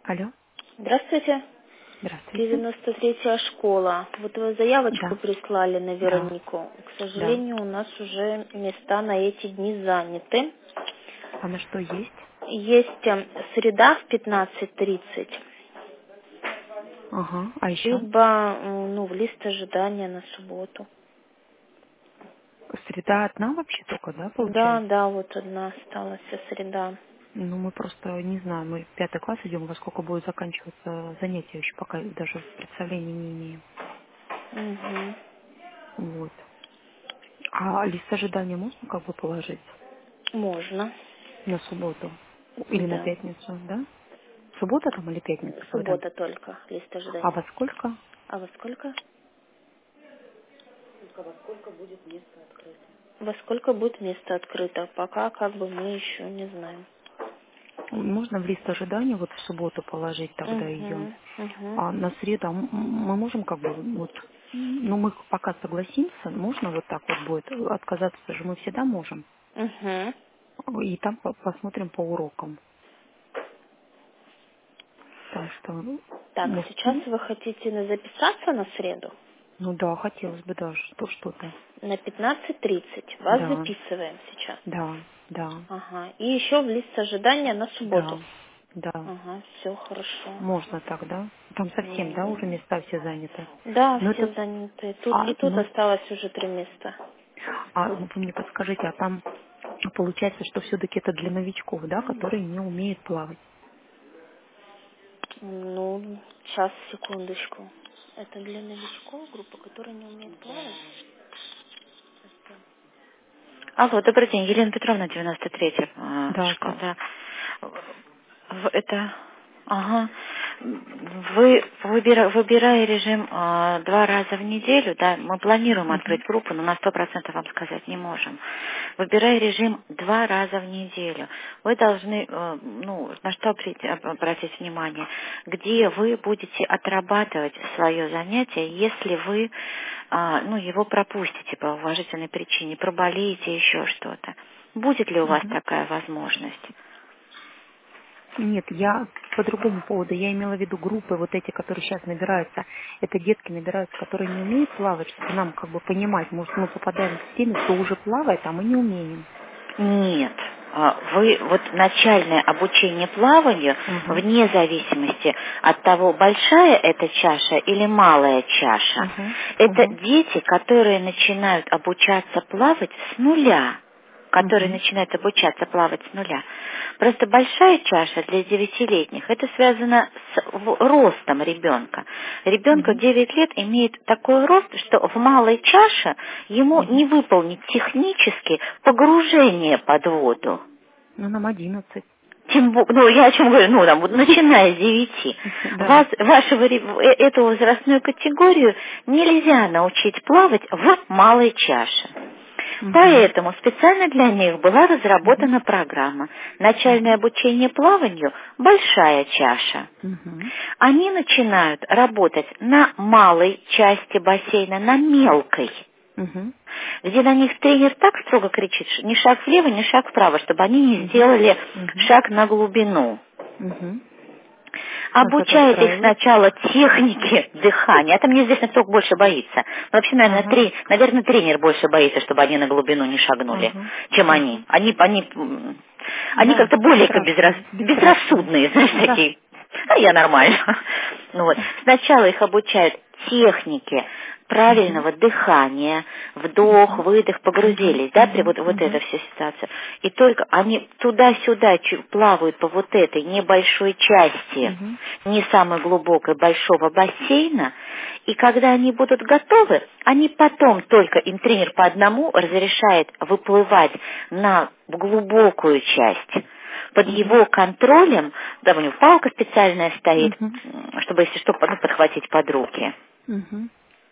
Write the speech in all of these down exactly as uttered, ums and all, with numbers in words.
Алло, Здравствуйте. здравствуйте. девяносто третья школа. Вот вы заявочку Да, прислали на да, Веронику. К да. сожалению, у нас уже места на эти дни заняты. А на что есть? Есть э, среда в пятнадцать тридцать, Ага, а еще? либо э, ну, в лист ожидания на субботу. Среда одна вообще только, да, Да, получается? да, вот одна осталась среда. Ну, мы просто не знаем, мы в пятый класс идем, во сколько будет заканчиваться занятие, еще пока даже представления не имеем. Угу. Вот. А лист ожидания можно как бы положить Можно. на субботу? Или на Да. пятницу, да? Суббота там или пятница когда? Суббота только, лист А ожидания. во сколько? А во сколько? Во сколько будет место открыто? Пока как бы мы еще не знаем. Можно в лист ожидания вот в субботу положить, тогда идем. Угу, угу, А на среду а м- мы можем как бы вот, ну мы пока согласимся, можно вот так вот будет, отказаться же мы всегда можем. угу. И там по- посмотрим по урокам. Потому что, ну, Так, может, сейчас ну вы хотите на- записаться на среду ну да, хотелось бы даже что, что-то. на пятнадцать тридцать. Вас Да, записываем сейчас. да, да, Ага. И еще в лист ожидания на субботу. да, да. Ага, все хорошо. Можно так, да? Там совсем, да, уже М, места все заняты. Да, Но все это, заняты. Тут а, и тут ну, осталось уже три места. а вы мне подскажите, а там получается, что все-таки это для новичков, да, которые не умеют плавать. Ну, сейчас, секундочку. Это для новичков, группа, которая не умеет плавать? Алло, добрый день, Елена Петровна, девяносто третья э, Да, школа. здравствуйте. Да. В- Это, ага. Вы, выбира- выбирая режим э, два раза в неделю, да, мы планируем Мгм. открыть группу, но на сто процентов вам сказать не можем. Выбирая режим два раза в неделю, вы должны, э, ну, на что обрати- обратить внимание, где вы будете отрабатывать свое занятие, если вы, а, ну, его пропустите по уважительной причине, проболеете, еще что-то. Будет ли у вас Мгм. такая возможность? Нет, я по другому поводу. Я имела в виду группы, вот эти, которые сейчас набираются. Это детки набираются, которые не умеют плавать, чтобы нам как бы понимать, может, мы попадаем к теме, кто уже плавает, а мы не умеем. Нет. А, Вы вот начальное обучение плаванию, Ага, вне зависимости от того, большая это чаша или малая чаша, ага, это ага, дети, которые начинают обучаться плавать с нуля, которые угу, начинают обучаться плавать с нуля. Просто большая чаша для девятилетних, это связано с в- ростом ребенка. Ребенку угу, девять лет имеет такой рост, что в малой чаше ему угу. не выполнить технически погружение под воду. Ну, нам одиннадцать. Тем бо- ну, я о чем говорю, ну, там, вот начиная с девяти. Вас, Да. вашего, ре- э- эту возрастную категорию нельзя научить плавать в малой чаше. Угу, Поэтому специально для них была угу, разработана программа «Начальное угу, обучение плаванию. Большая чаша». угу, Они начинают работать на малой части бассейна, на мелкой, угу, где на них тренер так строго кричит, что ни шаг влево, ни шаг вправо, чтобы они не угу, сделали угу, шаг на глубину. угу. Нас это Обучает их устраивает. сначала технике дыхания. Это мне известно, кто больше боится. Но вообще, наверное, Ага, три, наверное, тренер больше боится, чтобы они на глубину не шагнули, ага, чем они. ага. Они, они, м, они Да, как-то более как безрас- бесстрашные, бесстрашные. безрассудные, знаешь, Да. такие. А я нормально. Ну вот. Сначала их обучают технике Угу, правильного дыхания, вдох, угу, выдох, угу, погрузились, да, при угу, вот, вот эта угу, вся ситуация. И только они туда-сюда чу- плавают по вот этой небольшой части, угу, не самой глубокой большого бассейна, и когда они будут готовы, они потом только, им тренер по одному разрешает выплывать на глубокую часть. Под угу, его контролем, да, у него палка специальная стоит, угу, м, чтобы, если что, ну, подхватить под руки. угу,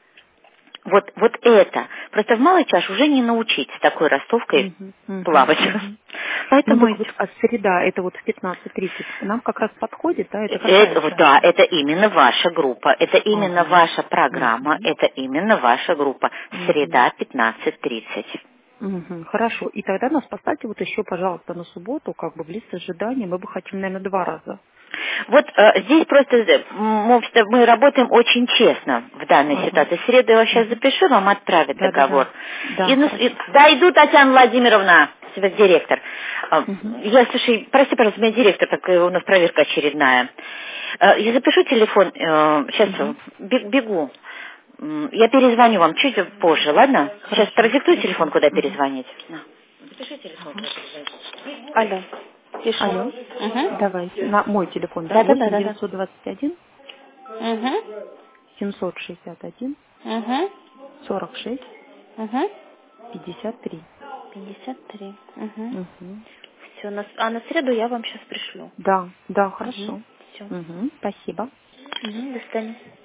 Вот, вот это. Просто в малой чаше уже не научить с такой ростовкой угу, угу, плавать. угу. Ну Поэтому так эти- вот, а среда, это вот в пятнадцать тридцать, нам как раз подходит, да, это какая это, вот да, чаша? это именно ваша группа, это именно Ага, ваша программа, угу, это именно ваша группа. угу, Среда пятнадцать тридцать. угу. Хорошо, и тогда нас поставьте вот еще, пожалуйста, на субботу, как бы в лист ожидания, мы бы хотели, наверное, два раза. Вот э, здесь просто э, м, в общем-то, мы работаем очень честно в данной Ага. ситуации. В среду я вас сейчас Мгм. запишу, вам отправят Да, да, договор. да. Да, И, ну, с- и- хорошо. да, иду, Татьяна Владимировна, директор. Э, Мгм. Я, слушай, прости, пожалуйста, у меня директор, так э, у нас проверка очередная. Э, Я запишу телефон, э, сейчас Мгм. бегу. М, Я перезвоню вам чуть позже, ладно? Сейчас Хорошо, продиктуй телефон, хорошо. куда Мгм. перезвонить. На. Запиши телефон, Ага. куда перезвонить. Алло, пишу. Алло. Угу. Давайте. На мой телефон, да? восемь Да-да-да-да-да. девятьсот двадцать один Угу. семьсот шестьдесят один Угу. сорок шесть Угу. пятьдесят три. пятьдесят три. Угу. Мгм. Все, на, а на среду я вам сейчас пришлю. Да, да, Угу. хорошо. Все. Мгм. Спасибо. Угу. До свидания.